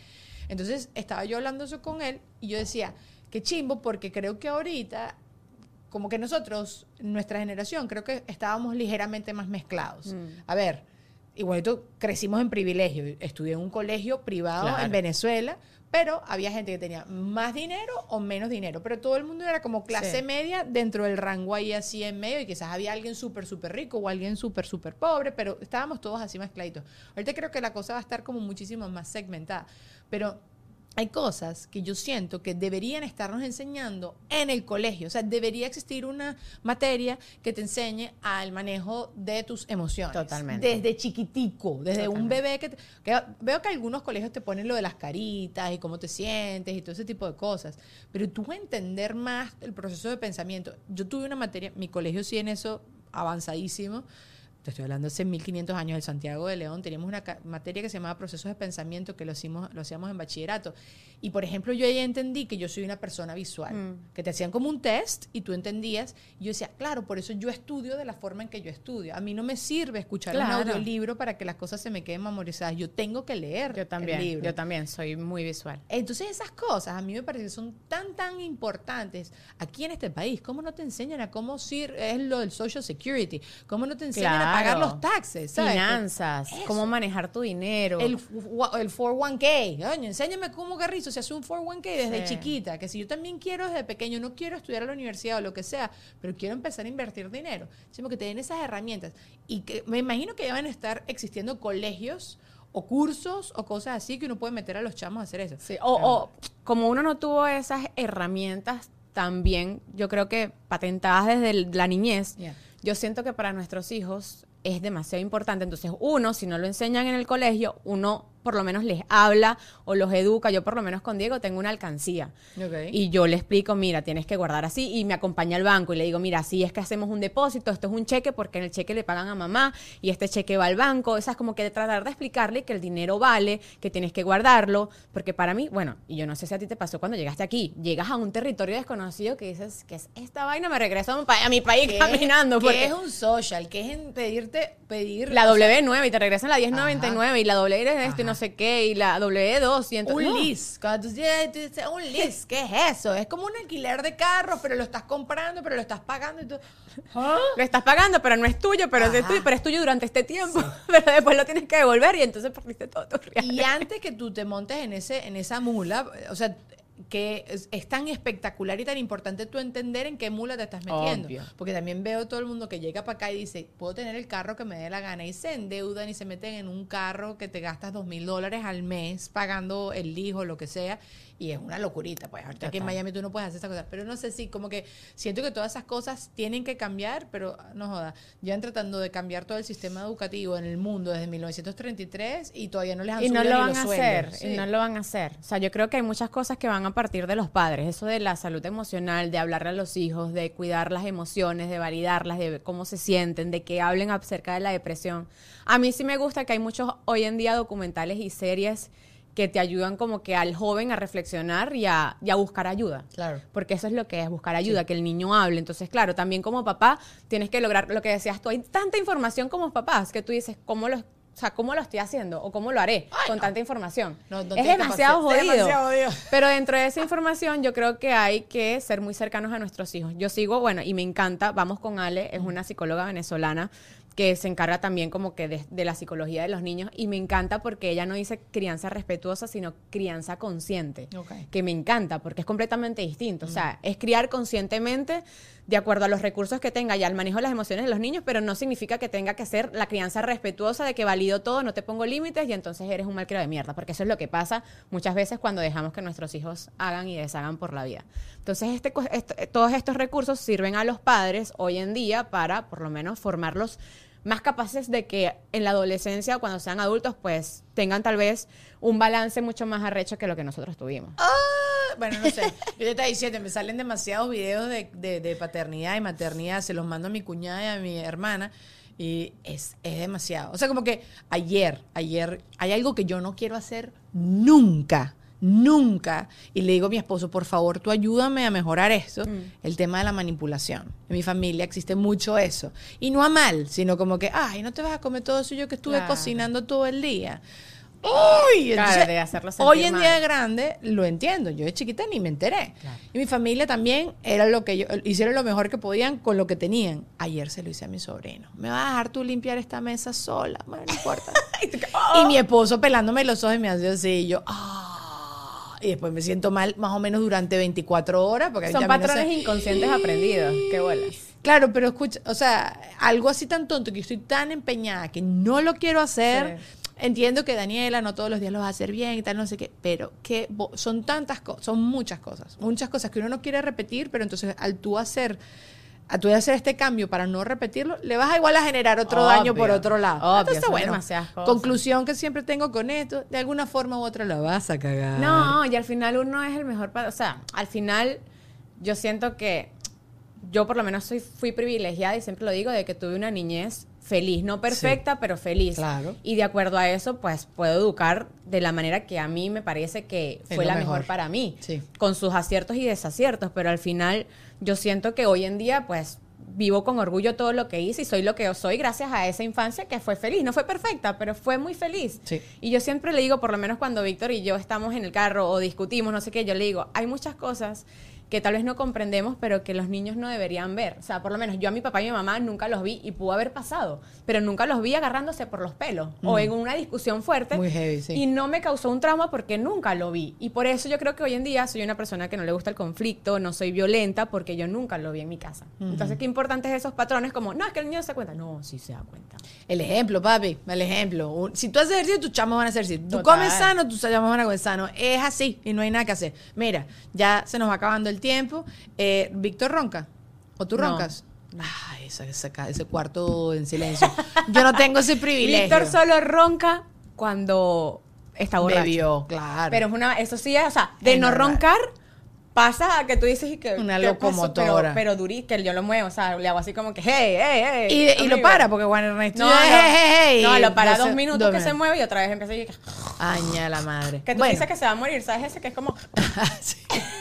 Entonces estaba yo hablando eso con él y yo decía, qué chimbo, porque creo que ahorita, como que nosotros, nuestra generación, creo que estábamos ligeramente más mezclados. A ver, igualito crecimos en privilegio. Estudié en un colegio privado en Venezuela, pero había gente que tenía más dinero o menos dinero, pero todo el mundo era como clase media dentro del rango ahí así en medio, y quizás había alguien súper rico o alguien súper pobre, pero estábamos todos así mezcladitos. Ahorita creo que la cosa va a estar como muchísimo más segmentada, pero hay cosas que yo siento que deberían estarnos enseñando en el colegio. O sea, debería existir una materia que te enseñe al manejo de tus emociones. Totalmente. Desde chiquitico, desde un bebé que veo que algunos colegios te ponen lo de las caritas y cómo te sientes y todo ese tipo de cosas. Pero tú entender más el proceso de pensamiento. Yo tuve una materia, mi colegio sí en eso avanzadísimo. Te estoy hablando hace 1500 años, el Santiago de León, teníamos una materia que se llamaba procesos de pensamiento, que lo hacíamos en bachillerato. Y, por ejemplo, yo ahí entendí que yo soy una persona visual, que te hacían como un test y tú entendías. Y yo decía, claro, por eso yo estudio de la forma en que yo estudio. A mí no me sirve escuchar un audiolibro para que las cosas se me queden memorizadas. Yo tengo que leer el libro. Yo también soy muy visual. Entonces, esas cosas a mí me parece que son tan importantes aquí en este país. ¿Cómo no te enseñan a cómo es lo del Social Security? ¿Cómo no te enseñan a pagar los taxes? ¿Sabes? Finanzas, cómo manejar tu dinero. El 401k. Coño, enséñame cómo Garrizo se hace un 401k desde chiquita. Que si yo también quiero desde pequeño, no quiero estudiar a la universidad o lo que sea, pero quiero empezar a invertir dinero. Sino que te den esas herramientas. Y que me imagino que ya van a estar existiendo colegios o cursos o cosas así que uno puede meter a los chamos a hacer eso. Sí, o como uno no tuvo esas herramientas también, yo creo que patentadas desde la niñez, yo siento que para nuestros hijos es demasiado importante. Entonces, uno, si no lo enseñan en el colegio, uno por lo menos les habla o los educa. Yo por lo menos con Diego tengo una alcancía. Y yo le explico, mira, tienes que guardar así, y me acompaña al banco y le digo, mira, así es que hacemos un depósito, esto es un cheque porque en el cheque le pagan a mamá y este cheque va al banco. O sea, es como que tratar de explicarle que el dinero vale, que tienes que guardarlo, porque para mí, bueno, y yo no sé si a ti te pasó cuando llegaste aquí, llegas a un territorio desconocido que dices, ¿qué es esta vaina? Me regreso a mi país caminando. ¿Qué es un social? ¿Qué es pedir la W9 y te regresan la 1099 y la W de esto y no sé qué, y la W2 y entonces, un lease. Cuando tú dices un lease, ¿qué es eso? Es como un alquiler de carros, pero lo estás comprando, pero lo estás pagando y tú, lo estás pagando, pero no es tuyo, pero es tuyo durante este tiempo, pero después lo tienes que devolver y entonces perdiste todo tu real. Y antes que tú te montes en esa mula, o sea, que es tan espectacular y tan importante tú entender en qué mula te estás metiendo. Obvio. Porque también veo todo el mundo que llega para acá y dice, puedo tener el carro que me dé la gana, y se endeudan y se meten en un carro que te gastas $2,000 al mes pagando el hijo, lo que sea, y es una locurita. Pues ahorita aquí en Miami tú no puedes hacer esas cosas, pero no sé si como que siento que todas esas cosas tienen que cambiar, pero no joda, llevan tratando de cambiar todo el sistema educativo en el mundo desde 1933 y todavía no les han subido ni los sueldos. Y no lo van a hacer. O sea, yo creo que hay muchas cosas que van a partir de los padres. Eso de la salud emocional, de hablarle a los hijos, de cuidar las emociones, de validarlas, de cómo se sienten, de que hablen acerca de la depresión. A mí sí me gusta que hay muchos hoy en día documentales y series que te ayudan como que al joven a reflexionar y a buscar ayuda. Claro. Porque eso es lo que es, buscar ayuda, que el niño hable. Entonces, claro, también como papá tienes que lograr lo que decías tú. Hay tanta información como papás que tú dices, ¿cómo lo estoy haciendo? ¿O cómo lo haré con tanta información? No es demasiado jodido. Demasiado jodido. Pero dentro de esa información yo creo que hay que ser muy cercanos a nuestros hijos. Yo sigo, bueno, y me encanta, vamos con Ale, es una psicóloga venezolana que se encarga también como que de la psicología de los niños, y me encanta porque ella no dice crianza respetuosa, sino crianza consciente, que me encanta porque es completamente distinto. O sea, es criar conscientemente de acuerdo a los recursos que tenga y al manejo de las emociones de los niños, pero no significa que tenga que ser la crianza respetuosa de que valido todo, no te pongo límites y entonces eres un malcriado de mierda, porque eso es lo que pasa muchas veces cuando dejamos que nuestros hijos hagan y deshagan por la vida. Entonces, todos estos recursos sirven a los padres hoy en día para, por lo menos, formarlos más capaces de que en la adolescencia, cuando sean adultos, pues tengan tal vez un balance mucho más arrecho que lo que nosotros tuvimos. Bueno, no sé. Yo te estaba diciendo, me salen demasiados videos de paternidad y maternidad, se los mando a mi cuñada y a mi hermana, y es demasiado. O sea, como que ayer hay algo que yo no quiero hacer nunca. Y le digo a mi esposo, por favor, tú ayúdame a mejorar esto. El tema de la manipulación. En mi familia existe mucho eso. Y no a mal, sino como que, ay, no te vas a comer todo eso yo que estuve cocinando todo el día. ¡Uy! Claro, Entonces, de hacerlo sentir hoy en mal. día de grande lo entiendo. Yo de chiquita ni me enteré. Claro. Y mi familia también era lo que hicieron lo mejor que podían con lo que tenían. Ayer se lo hice a mi sobrino. ¿Me vas a dejar tú limpiar esta mesa sola? Bueno, no importa. Y mi esposo pelándome los ojos y me hace así. Y yo, y después me siento mal más o menos durante 24 horas. Porque Son ya a mí no patrones sé- inconscientes aprendidos. Qué bolas. Claro, pero escucha, o sea, algo así tan tonto que estoy tan empeñada que no lo quiero hacer. Sí. Entiendo que Daniela no todos los días lo va a hacer bien y tal, no sé qué, pero que son tantas cosas, son muchas cosas que uno no quiere repetir, pero entonces a tú hacer este cambio para no repetirlo, le vas a igual a generar otro Obvio, daño por otro lado. obvio, Entonces, son bueno, demasiadas cosas. conclusión que siempre tengo con esto, de alguna forma u otra la vas a cagar. No, y al final uno es el mejor o sea, al final yo siento que yo por lo menos fui privilegiada y siempre lo digo de que tuve una niñez feliz, no perfecta, pero feliz. Claro. Y de acuerdo a eso, pues puedo educar de la manera que a mí me parece que Es fue lo la mejor. mejor para mí, Sí. con sus aciertos y desaciertos, pero al final yo siento que hoy en día, pues vivo con orgullo todo lo que hice y soy lo que soy gracias a esa infancia que fue feliz. No fue perfecta, pero fue muy feliz. Sí. Y yo siempre le digo, por lo menos cuando Víctor y yo estamos en el carro o discutimos, no sé qué, yo le digo, hay muchas cosas que tal vez no comprendemos, pero que los niños no deberían ver. O sea, por lo menos yo a mi papá y mi mamá nunca los vi y pudo haber pasado, pero nunca los vi agarrándose por los pelos o en una discusión fuerte. Muy heavy, sí. Y no me causó un trauma porque nunca lo vi. Y por eso yo creo que hoy en día soy una persona que no le gusta el conflicto, no soy violenta porque yo nunca lo vi en mi casa. Entonces, qué importante es esos patrones como, no, es que el niño no se da cuenta. No, sí se da cuenta. El ejemplo, papi, el ejemplo. Si tú haces ejercicio, tus chamos van a hacer ejercicio. Tú Total. comes sano, tus chamos van a comer sano. Es así y no hay nada que hacer. Mira, ya se nos va acabando el tiempo. ¿Víctor ronca? ¿O tú No. roncas? Ay, ese cuarto en silencio. Yo no tengo ese privilegio. Víctor solo ronca cuando está borracho. bebió, claro. Pero eso sí es, o sea, de Es no normal. roncar pasa a que tú dices y que Una ¿qué pasó? locomotora. Pero que yo lo muevo, o sea, le hago así como que hey, hey, hey. Y lo amigo. para, porque Juan Ernesto. No, no, lo para 2 minutos que se mueve. mueve y otra vez empieza a decir Aña la madre. que tú Bueno. dices que se va a morir, ¿sabes? Ese que es como Sí.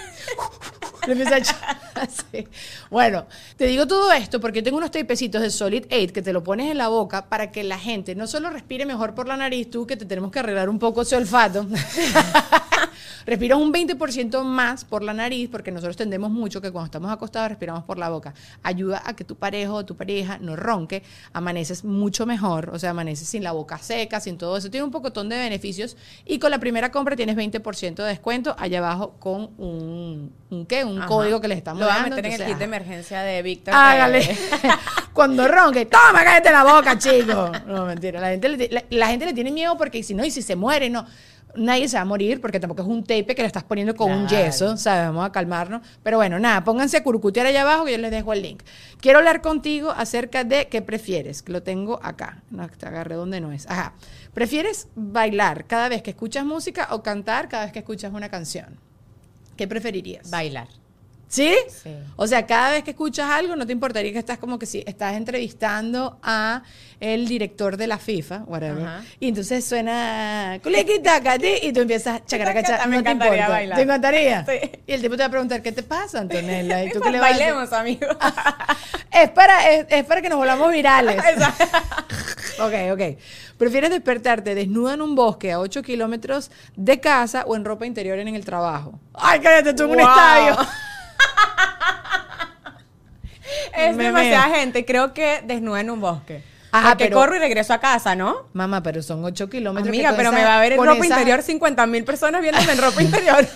Le empieza a echar así. Bueno, te digo todo esto porque tengo unos tapecitos de Solid 8 que te lo pones en la boca para que la gente no solo respire mejor por la nariz, tú que te tenemos que arreglar un poco ese olfato. Respiras un 20% más por la nariz porque nosotros tendemos mucho que cuando estamos acostados respiramos por la boca. Ayuda a que tu pareja o tu pareja no ronque, amaneces mucho mejor, o sea, amaneces sin la boca seca, sin todo eso. Tiene un pocotón de beneficios y con la primera compra tienes 20% de descuento allá abajo con un Ajá. código que les estamos lo voy a dando. meter en el entonces, kit de emergencia de Víctor. hágale. Cuando ronque, toma, cállate la boca, chico. No, mentira. La gente le tiene miedo porque si no, y si se muere, no. Nadie se va a morir porque tampoco es un tape que le estás poniendo con un Claro. yeso, ¿sabes? Vamos a calmarnos. Pero bueno, nada, pónganse a curucutear allá abajo que yo les dejo el link. Quiero hablar contigo acerca de qué prefieres, que lo tengo acá. No, te agarré donde no es. Ajá. ¿Prefieres bailar cada vez que escuchas música o cantar cada vez que escuchas una canción? ¿Qué preferirías? Bailar. ¿Sí? Sí. O sea, cada vez que escuchas algo, no te importaría que estás como que si estás entrevistando a el director de la FIFA, whatever, Ajá. y entonces suena culiquitacati y tú empiezas chacaracacha, Me no te encantaría importa. bailar. ¿Te encantaría? Sí. Y el tipo te va a preguntar, ¿qué te pasa, Antonella? ¿Y tú qué le vas a decir? Bailemos, amigo. Es para que nos volvamos virales. Ok. ¿Prefieres despertarte desnuda en un bosque a 8 kilómetros de casa o en ropa interior en el trabajo? ¡Ay, cállate tú en un Wow. estadio! Es Me demasiada meo. gente. Creo que desnuda en un bosque. Ajá, Porque pero- corro y regreso a casa, ¿no? Mamá, pero son 8 kilómetros. Amiga, que pero con me esa- va a ver en con ropa esa- interior 50.000 personas viéndome en ropa interior.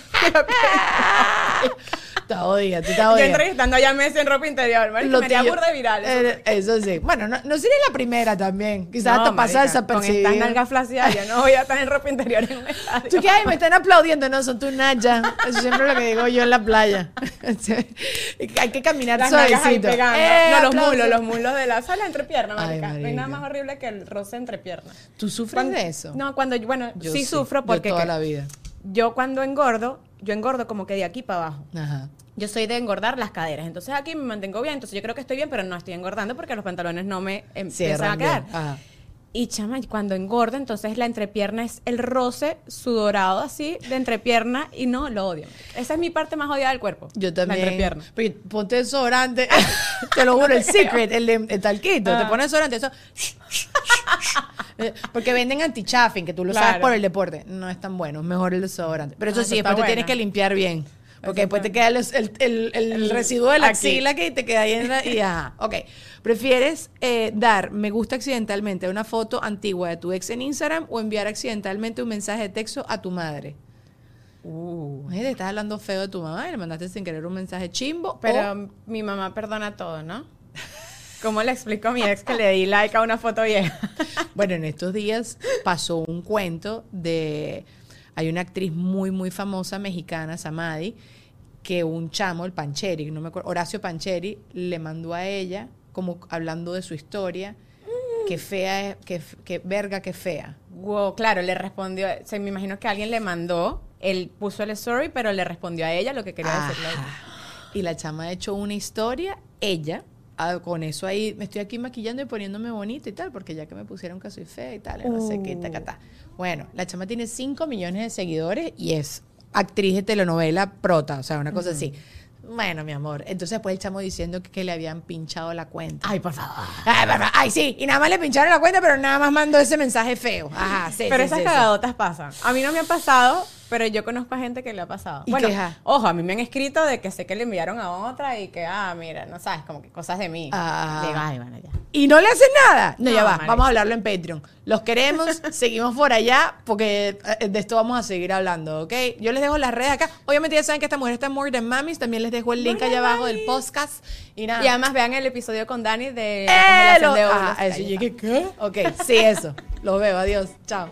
Está odida, tú estás Yo odida. entrevistando a Messi en ropa interior, marica, Lo me haría tuyo- burda de viral. Eso sí. Bueno, no sería la primera también. Quizás No, hasta pasa marica, con desapercibida. estas nalgas flacidas, yo no voy a estar en ropa interior en un estadio. ¿Tú qué hay? Me están aplaudiendo. No, son tus nallas. Eso siempre es lo que digo yo en la playa. Hay que caminar Las nalgas ahí suavecito. pegando. No, aplausos. los mulos de la sala entrepierna, Ay, marica. No hay nada marica. más horrible que el roce entrepierna. ¿Tú sufres Cuando- de eso? No, bueno, Yo sí sufro porque Yo toda ¿qué? la vida. Yo cuando engordo, yo engordo como que de aquí para abajo. Ajá. Yo soy de engordar las caderas, entonces aquí me mantengo bien, entonces yo creo que estoy bien, pero no estoy engordando porque los pantalones no me empiezan Cierran a quedar. bien. Ajá. Y chama, cuando engordo, entonces la entrepierna es el roce sudorado así de entrepierna y no, lo odio. Esa es mi parte más odiada del cuerpo. Yo también. La entrepierna. Pero ponte desodorante. Te lo juro, el secret, el talquito. Ah. Te pones desodorante, eso. Porque venden anti-chafing, que tú lo sabes por el deporte. No es tan bueno, es mejor el desodorante. Pero eso sí, después te tienes que limpiar bien. Porque después te queda el residuo de la axila que te queda ahí y ajá. Ok. ¿Prefieres dar me gusta accidentalmente a una foto antigua de tu ex en Instagram o enviar accidentalmente un mensaje de texto a tu madre? Te estás hablando feo de tu mamá y le mandaste sin querer un mensaje chimbo. Pero mi mamá perdona todo, ¿no? ¿Cómo le explico a mi ex que le di like a una foto vieja? Bueno, en estos días pasó un cuento de... Hay una actriz muy, muy famosa mexicana, Samadhi, que un chamo, el Pancheri, no me acuerdo, Horacio Pancheri, le mandó a ella, como hablando de su historia, que fea, que verga, que fea. Wow, claro, le respondió, me imagino que alguien le mandó, él puso el story, pero le respondió a ella lo que quería decirle. Y la chama ha hecho una historia, ella... con eso ahí, me estoy aquí maquillando y poniéndome bonita y tal, porque ya que me pusieron que soy fea y tal, no sé qué, tacatá. Bueno, la chama tiene 5 millones de seguidores y es actriz de telenovela prota, o sea, una cosa así. Bueno, mi amor, entonces después el chamo diciendo que le habían pinchado la cuenta. Ay, por favor. Ay, sí, y nada más le pincharon la cuenta, pero nada más mandó ese mensaje feo. Ajá, sí. Pero sí, esas sí, cagadotas pasan. A mí no me ha pasado, pero yo conozco a gente que le ha pasado. ¿Y bueno, qué? ojo, a mí me han escrito de que sé que le enviaron a otra y que, mira, no sabes, como que cosas de mí. Digo, ay, bueno, ya. ¿Y no le hacen nada? No, ya va, marica. vamos a hablarlo en Patreon. Los queremos, seguimos por allá, porque de esto vamos a seguir hablando, ¿ok? Yo les dejo las redes acá. Obviamente ya saben que esta mujer está en More Than Mamis, también les dejo el link allá abajo del podcast. Y nada. Y además vean el episodio con Dani de la congelación de óvulos. Eso, Ahí llegué, está. ¿qué? Ok, sí, eso. Los veo, adiós, chao.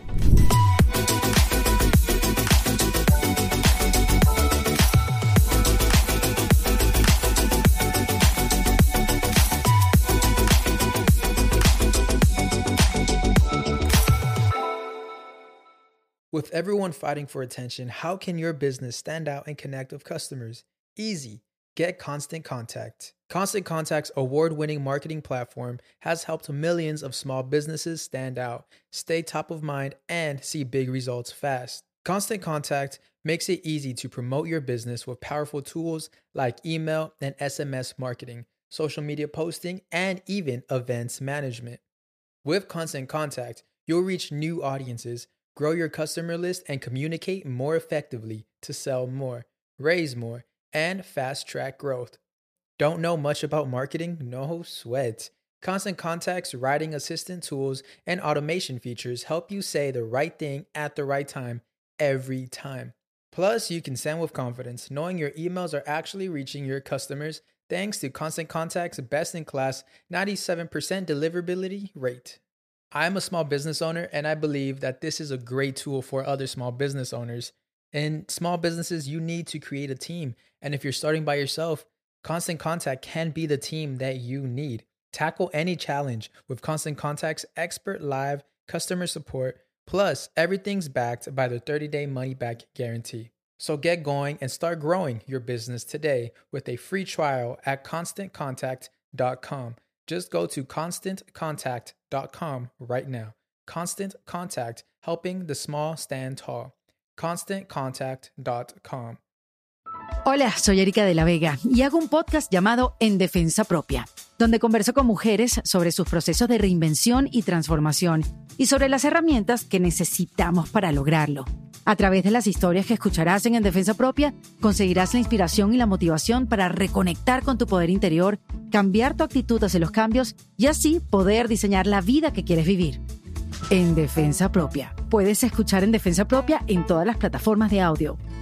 With everyone fighting for attention, how can your business stand out and connect with customers? Easy. Get Constant Contact. Constant Contact's award-winning marketing platform has helped millions of small businesses stand out, stay top of mind, and see big results fast. Constant Contact makes it easy to promote your business with powerful tools like email and SMS marketing, social media posting, and even events management. With Constant Contact, you'll reach new audiences, grow your customer list, and communicate more effectively to sell more, raise more, and fast-track growth. Don't know much about marketing? No sweat. Constant Contact's writing assistant tools and automation features help you say the right thing at the right time, every time. Plus, you can send with confidence, knowing your emails are actually reaching your customers thanks to Constant Contact's best-in-class 97% deliverability rate. I'm a small business owner, and I believe that this is a great tool for other small business owners. In small businesses, you need to create a team. And if you're starting by yourself, Constant Contact can be the team that you need. Tackle any challenge with Constant Contact's expert live customer support. Plus, everything's backed by the 30-day money-back guarantee. So get going and start growing your business today with a free trial at ConstantContact.com. Just go to ConstantContact.com right now. Constant Contact, helping the small stand tall. ConstantContact.com. Hola, soy Erika de la Vega y hago un podcast llamado En Defensa Propia, donde converso con mujeres sobre sus procesos de reinvención y transformación y sobre las herramientas que necesitamos para lograrlo. A través de las historias que escucharás en Defensa Propia, conseguirás la inspiración y la motivación para reconectar con tu poder interior, cambiar tu actitud hacia los cambios y así poder diseñar la vida que quieres vivir. En Defensa Propia. Puedes escuchar En Defensa Propia en todas las plataformas de audio.